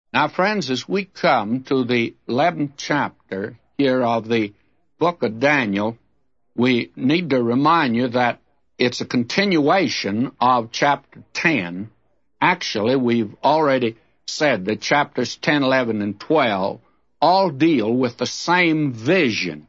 Now, friends, as we come to the 11th chapter here of the book of Daniel, we need to remind you that it's a continuation of chapter 10. Actually, we've already said that chapters 10, 11, and 12 all deal with the same vision.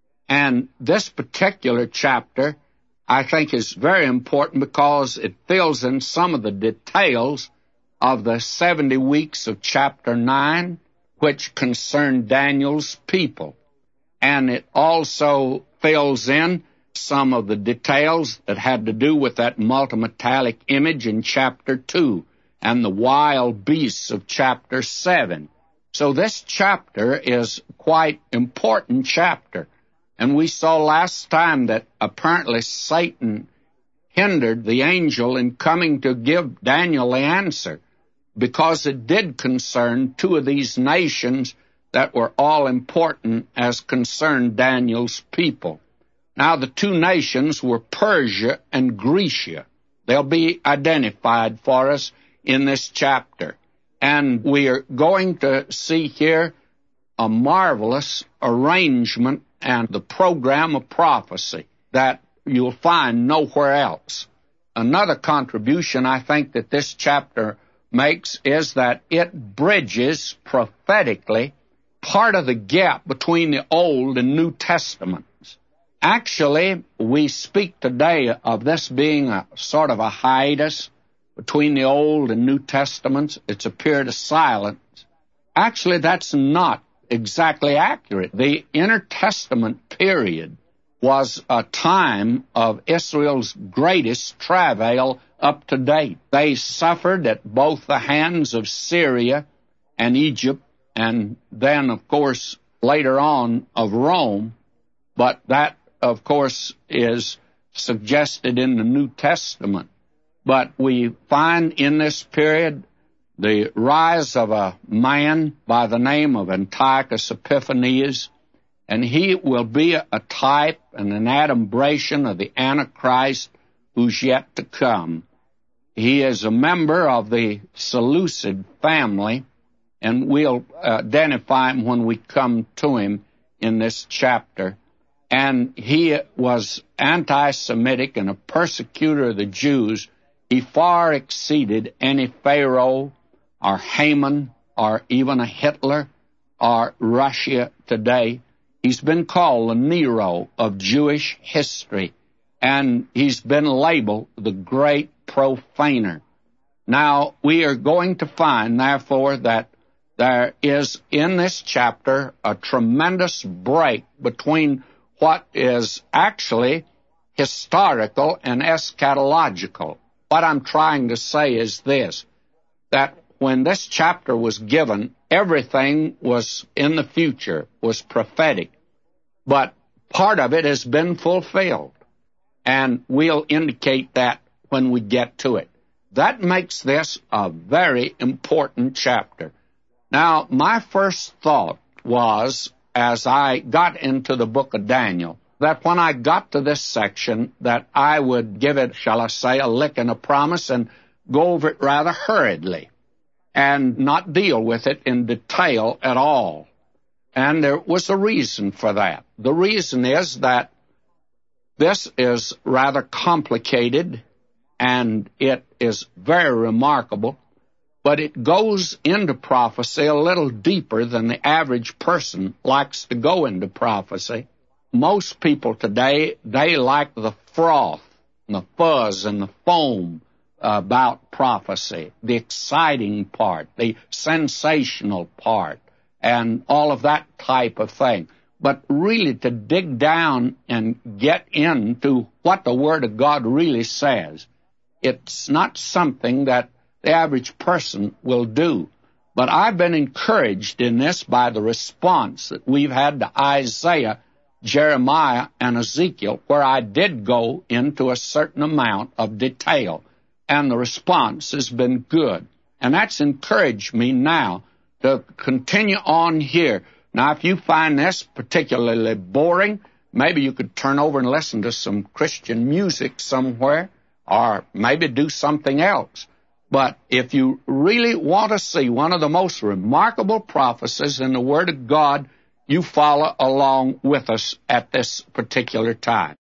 And this particular chapter, I think, is very important because it fills in some of the details of the 70 weeks of chapter 9, which concern Daniel's people. And it also fills in some of the details that had to do with that multimetallic image in chapter 2 and the wild beasts of chapter 7. So this chapter is quite important chapter. And we saw last time that apparently Satan hindered the angel in coming to give Daniel the answer, because it did concern two of these nations that were all important as concerned Daniel's people. Now, the two nations were Persia and Grecia. They'll be identified for us in this chapter. And we are going to see here a marvelous arrangement and the program of prophecy that you'll find nowhere else. Another contribution I think that this chapter makes is that it bridges prophetically part of the gap between the Old and New Testaments. Actually, we speak today of this being a sort of a hiatus between the Old and New Testaments. It's a period of silence. Actually, that's not exactly accurate. The intertestament period was a time of Israel's greatest travail up to date. They suffered at both the hands of Syria and Egypt, and then, of course, later on of Rome. But that, of course, is suggested in the New Testament. But we find in this period the rise of a man by the name of Antiochus Epiphanes, and he will be a type and an adumbration of the Antichrist who's yet to come. He is a member of the Seleucid family, and we'll identify him when we come to him in this chapter. And he was anti-Semitic and a persecutor of the Jews. He far exceeded any Pharaoh or Haman or even a Hitler or Russia today. He's been called the Nero of Jewish history, and he's been labeled the great profaner. Now, we are going to find, therefore, that there is in this chapter a tremendous break between what is actually historical and eschatological. What I'm trying to say is this, that when this chapter was given, everything was in the future, was prophetic, but part of it has been fulfilled, and we'll indicate that when we get to it. That makes this a very important chapter. Now, my first thought was, as I got into the book of Daniel, that when I got to this section, that I would give it, shall I say, a lick and a promise and go over it rather hurriedly and not deal with it in detail at all. And there was a reason for that. The reason is that this is rather complicated and it is very remarkable, but it goes into prophecy a little deeper than the average person likes to go into prophecy. Most people today, they like the froth and the fuzz and the foam about prophecy, the exciting part, the sensational part, and all of that type of thing. But really to dig down and get into what the Word of God really says, it's not something that the average person will do. But I've been encouraged in this by the response that we've had to Isaiah, Jeremiah, and Ezekiel, where I did go into a certain amount of detail, and the response has been good. And that's encouraged me now to continue on here. Now, if you find this particularly boring, maybe you could turn over and listen to some Christian music somewhere, or maybe do something else. But if you really want to see one of the most remarkable prophecies in the Word of God, you follow along with us at this particular time.